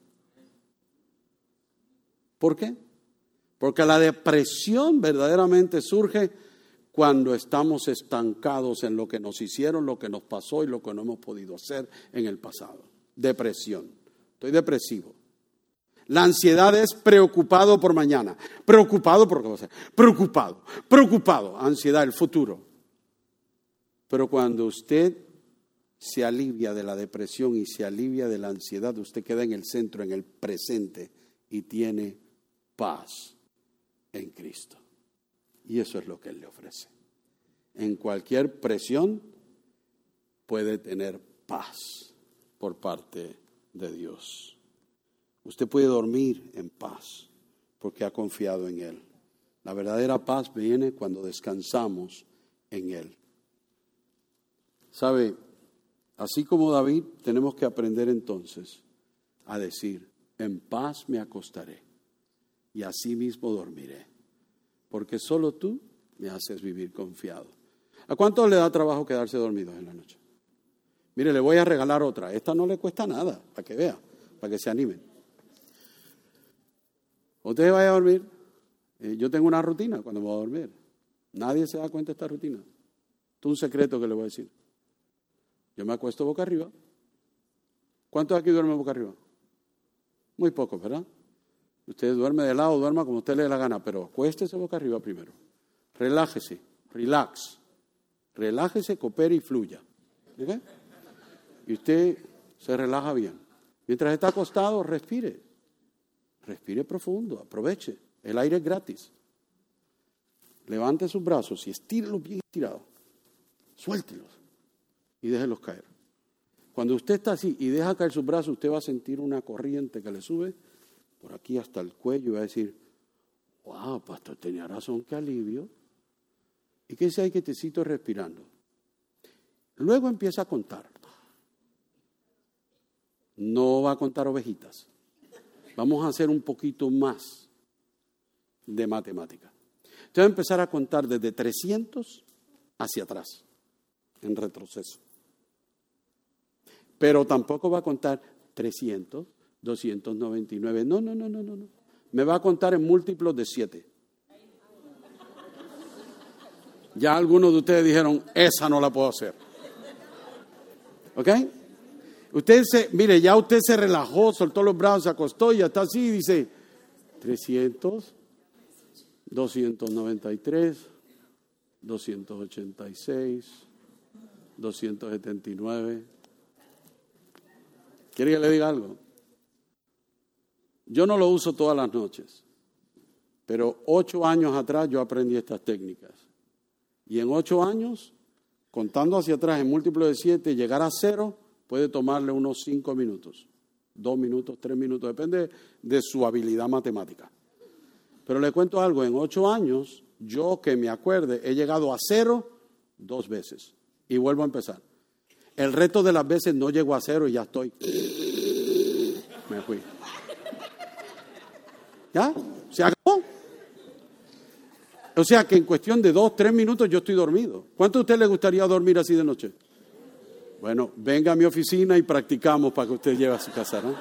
¿Por qué? Porque la depresión verdaderamente surge cuando estamos estancados en lo que nos hicieron, lo que nos pasó y lo que no hemos podido hacer en el pasado. Depresión. Estoy depresivo. La ansiedad es preocupado por mañana. Preocupado por qué va a ser. Preocupado. Ansiedad, el futuro. Pero cuando usted se alivia de la depresión y se alivia de la ansiedad, usted queda en el centro, en el presente y tiene paz. en Cristo. Y eso es lo que Él le ofrece. En cualquier presión puede tener paz por parte de Dios. Usted puede dormir en paz porque ha confiado en Él. La verdadera paz viene cuando descansamos en Él. ¿Sabe? Así como David, tenemos que aprender entonces a decir, en paz me acostaré y así mismo dormiré, porque solo tú me haces vivir confiado. ¿A cuántos le da trabajo quedarse dormidos en la noche? Mire, le voy a regalar otra. Esta no le cuesta nada, para que vea, para que se animen. Usted vaya a dormir. Yo tengo una rutina cuando me voy a dormir. Nadie se da cuenta de esta rutina. Esto es un secreto que le voy a decir. Yo me acuesto boca arriba. ¿Cuántos aquí duermen boca arriba? Muy pocos, ¿verdad? Usted duerme de lado, duerma como usted le dé la gana, pero acuéstese boca arriba primero. Relájese, relax. Relájese, coopere y fluya. ¿Okay? Y usted se relaja bien. Mientras está acostado, respire. Respire profundo, aproveche. El aire es gratis. Levante sus brazos y estírelos bien estirados. Suéltelos y déjelos caer. Cuando usted está así y deja caer sus brazos, usted va a sentir una corriente que le sube por aquí hasta el cuello y va a decir, wow, pastor, tenía razón, qué alivio. Y que ese ahí quietecito respirando. Luego empieza a contar. No va a contar ovejitas. Vamos a hacer un poquito más de matemática. Usted va a empezar a contar desde 300 hacia atrás, en retroceso. Pero tampoco va a contar 300, 299. No. Me va a contar en múltiplos de 7. Ya algunos de ustedes dijeron, esa no la puedo hacer. ¿Ok? Mire, ya usted se relajó, soltó los brazos, se acostó y ya está así y dice, 300, 293, 286, 279. ¿Quiere que le diga algo? Yo no lo uso todas las noches, pero 8 años atrás yo aprendí estas técnicas. Y en 8 años, contando hacia atrás en múltiplo de 7, llegar a 0 puede tomarle unos 5 minutos, 2 minutos, 3 minutos, depende de su habilidad matemática. Pero le cuento algo, en 8 años, yo que me acuerde, he llegado a 0 2 veces y vuelvo a empezar. El resto de las veces no llego a 0 y ya estoy. Me fui. ¿Ya? ¿Se acabó? O sea que en cuestión de 2, 3 minutos yo estoy dormido. ¿Cuánto a usted le gustaría dormir así de noche? Bueno, venga a mi oficina y practicamos para que usted lleve a su casa, ¿no?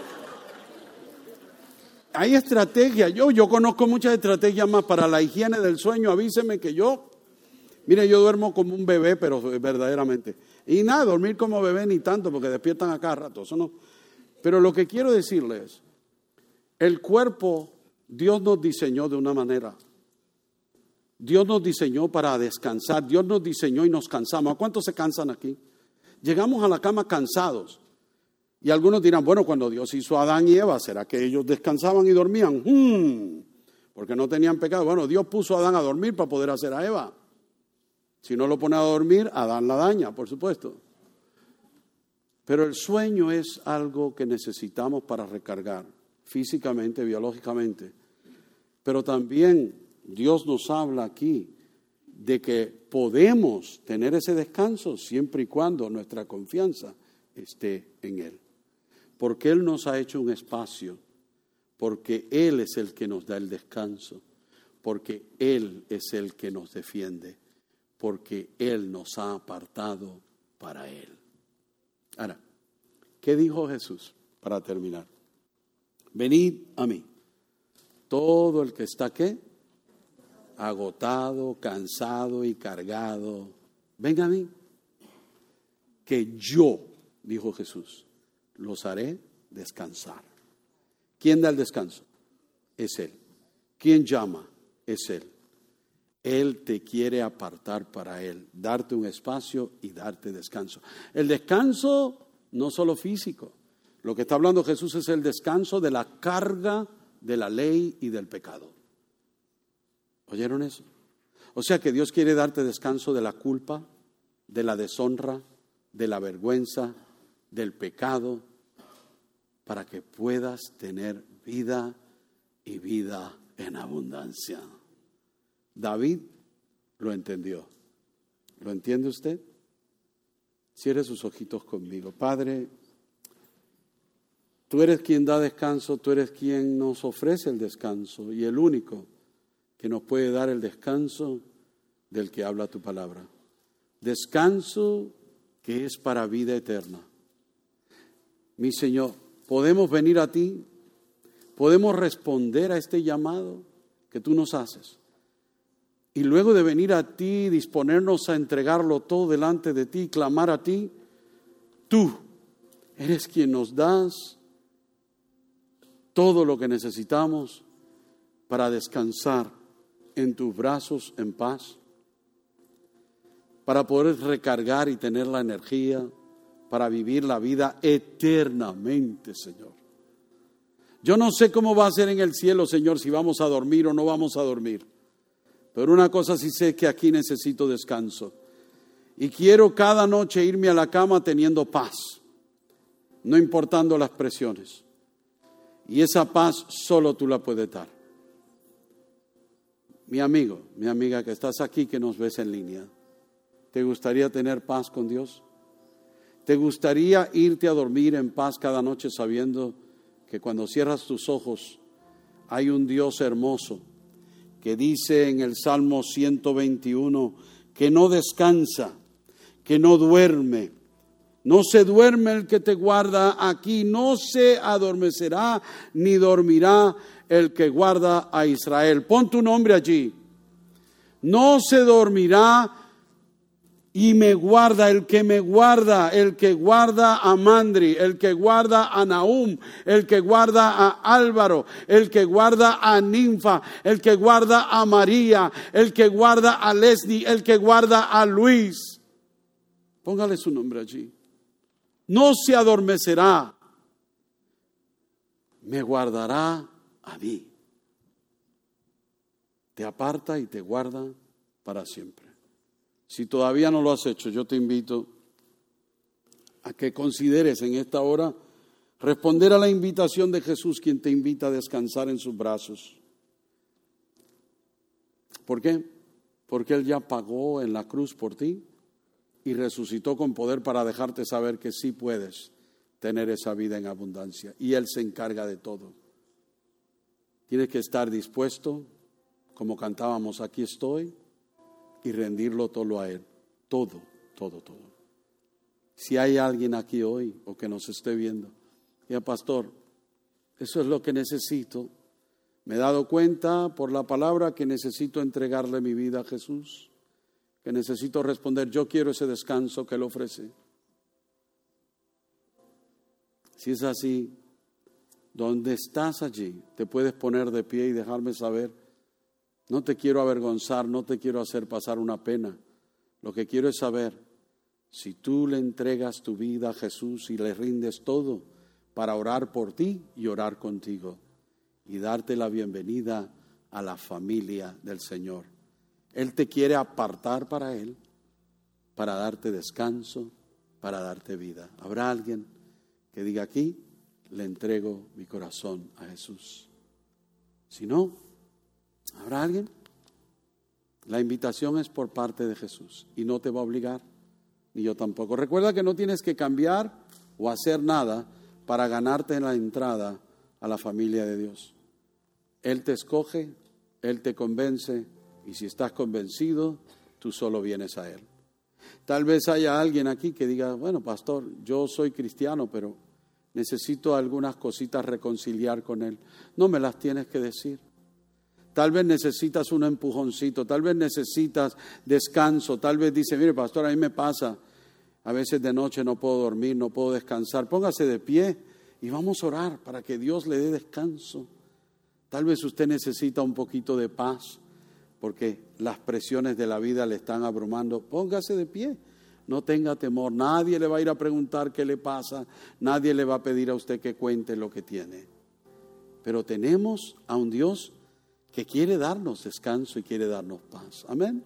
Hay estrategias. Yo conozco muchas estrategias más para la higiene del sueño. Avíseme que mire, yo duermo como un bebé, pero verdaderamente. Y nada, dormir como bebé ni tanto, porque despiertan a cada rato, eso no. Pero lo que quiero decirles, el cuerpo, Dios nos diseñó de una manera. Dios nos diseñó para descansar, Dios nos diseñó y nos cansamos. ¿A cuántos se cansan aquí? Llegamos a la cama cansados. Y algunos dirán, bueno, cuando Dios hizo a Adán y Eva, ¿será que ellos descansaban y dormían? Porque no tenían pecado. Bueno, Dios puso a Adán a dormir para poder hacer a Eva. Si no lo pone a dormir, Adán la daña, por supuesto. Pero el sueño es algo que necesitamos para recargar físicamente, biológicamente. Pero también Dios nos habla aquí de que podemos tener ese descanso siempre y cuando nuestra confianza esté en Él. Porque Él nos ha hecho un espacio, porque Él es el que nos da el descanso, porque Él es el que nos defiende, porque Él nos ha apartado para Él. Ahora, ¿qué dijo Jesús para terminar? Venid a mí, todo el que está, ¿qué? Agotado, cansado y cargado. Venga a mí, que yo, dijo Jesús, los haré descansar. ¿Quién da el descanso? Es Él. ¿Quién llama? Es Él. Él te quiere apartar para Él, darte un espacio y darte descanso. El descanso no solo físico. Lo que está hablando Jesús es el descanso de la carga de la ley y del pecado. ¿Oyeron eso? O sea que Dios quiere darte descanso de la culpa, de la deshonra, de la vergüenza, del pecado, para que puedas tener vida y vida en abundancia. David lo entendió. ¿Lo entiende usted? Cierre sus ojitos conmigo. Padre, tú eres quien da descanso, tú eres quien nos ofrece el descanso y el único que nos puede dar el descanso del que habla tu palabra. Descanso que es para vida eterna. Mi Señor, podemos venir a ti, podemos responder a este llamado que tú nos haces. Y luego de venir a ti, disponernos a entregarlo todo delante de ti, clamar a ti, tú eres quien nos das todo lo que necesitamos para descansar en tus brazos en paz, para poder recargar y tener la energía para vivir la vida eternamente, Señor. Yo no sé cómo va a ser en el cielo, Señor, si vamos a dormir o no vamos a dormir. Pero una cosa sí sé, que aquí necesito descanso. Y quiero cada noche irme a la cama teniendo paz, no importando las presiones. Y esa paz solo tú la puedes dar. Mi amigo, mi amiga que estás aquí, que nos ves en línea, ¿te gustaría tener paz con Dios? ¿Te gustaría irte a dormir en paz cada noche sabiendo que cuando cierras tus ojos hay un Dios hermoso que dice en el Salmo 121 que no descansa, que no duerme? No se duerme el que te guarda aquí, no se adormecerá ni dormirá el que guarda a Israel. Pon tu nombre allí. No se dormirá y me guarda, el que guarda a Mandri, el que guarda a Nahum, el que guarda a Álvaro, el que guarda a Ninfa, el que guarda a María, el que guarda a Leslie, el que guarda a Luis. Póngale su nombre allí. No se adormecerá, me guardará a mí. Te aparta y te guarda para siempre. Si todavía no lo has hecho, yo te invito a que consideres en esta hora responder a la invitación de Jesús, quien te invita a descansar en sus brazos. ¿Por qué? Porque Él ya pagó en la cruz por ti y resucitó con poder para dejarte saber que sí puedes tener esa vida en abundancia. Y Él se encarga de todo. Tienes que estar dispuesto, como cantábamos, aquí estoy, y rendirlo todo a Él. Todo, todo, todo. Si hay alguien aquí hoy o que nos esté viendo, diga, pastor, eso es lo que necesito. Me he dado cuenta por la palabra que necesito entregarle mi vida a Jesús, que necesito responder, yo quiero ese descanso que Él ofrece. Si es así, donde estás allí, te puedes poner de pie y dejarme saber. No te quiero avergonzar, no te quiero hacer pasar una pena. Lo que quiero es saber si tú le entregas tu vida a Jesús y le rindes todo para orar por ti y orar contigo y darte la bienvenida a la familia del Señor. Él te quiere apartar para Él, para darte descanso, para darte vida. ¿Habrá alguien que diga aquí, le entrego mi corazón a Jesús? Si no, ¿habrá alguien? La invitación es por parte de Jesús y no te va a obligar, ni yo tampoco. Recuerda que no tienes que cambiar o hacer nada para ganarte la entrada a la familia de Dios. Él te escoge, Él te convence y si estás convencido, tú solo vienes a Él. Tal vez haya alguien aquí que diga, bueno, pastor, yo soy cristiano, pero necesito algunas cositas reconciliar con Él. No me las tienes que decir. Tal vez necesitas un empujoncito, tal vez necesitas descanso, tal vez dice, mire pastor, a mí me pasa, a veces de noche no puedo dormir, no puedo descansar. Póngase de pie y vamos a orar para que Dios le dé descanso. Tal vez usted necesita un poquito de paz porque las presiones de la vida le están abrumando. Póngase de pie, no tenga temor, nadie le va a ir a preguntar qué le pasa, nadie le va a pedir a usted que cuente lo que tiene. Pero tenemos a un Dios que quiere darnos descanso y quiere darnos paz. Amén.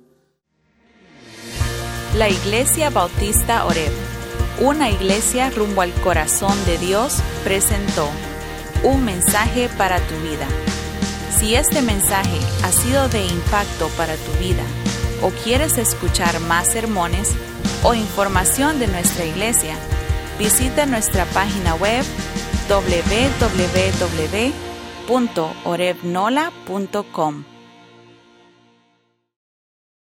La Iglesia Bautista Oreb, una iglesia rumbo al corazón de Dios, presentó un mensaje para tu vida. Si este mensaje ha sido de impacto para tu vida o quieres escuchar más sermones o información de nuestra iglesia, visita nuestra página web www.orebnola.com.